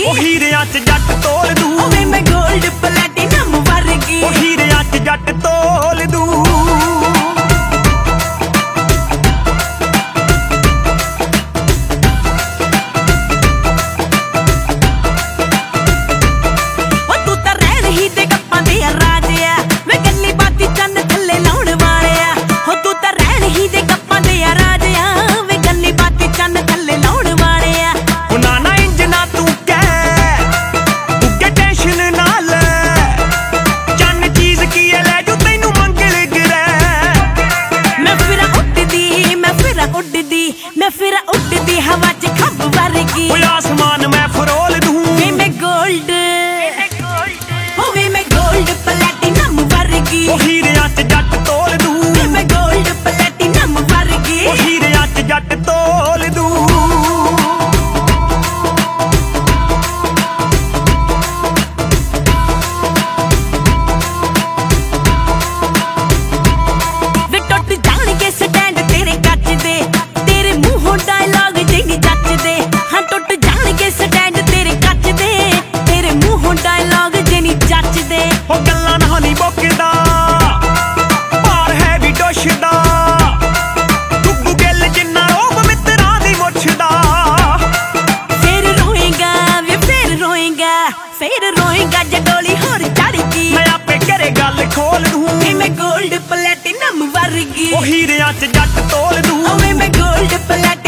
ਉਹ ਹੀਰਿਆਂ 'ਚ ਜੱਟ ਤੋਲ ਦੂ ਓਵੇਂ ਮੈਂ ਗੋਲਡ ਪਲੈਟੀਨਮ ਵਰਗੀ ਉਹ ਹੀਰਿਆਂ 'ਚ ਜੱਟ ਤੋਲ ਦੂ मैं फिर उड़दी हवा च खब वर्गी आसमान मैं फरोल दूं मैं गोल्ड वे मैं गोल्ड प्लैटिनम वर्गी हीरियां च जट तोल दूं मैं गोल्ड प्लैटिनम वर्गी हीरियां च जट तोल दूं फिर रोएगा जडोली होर चढ़गी मैं आपे करे गल खोल दूं मैं गोल्ड प्लैटिनम वर्गी हीरियां च जट तोल दूं मैं गोल्ड प्लैटिनम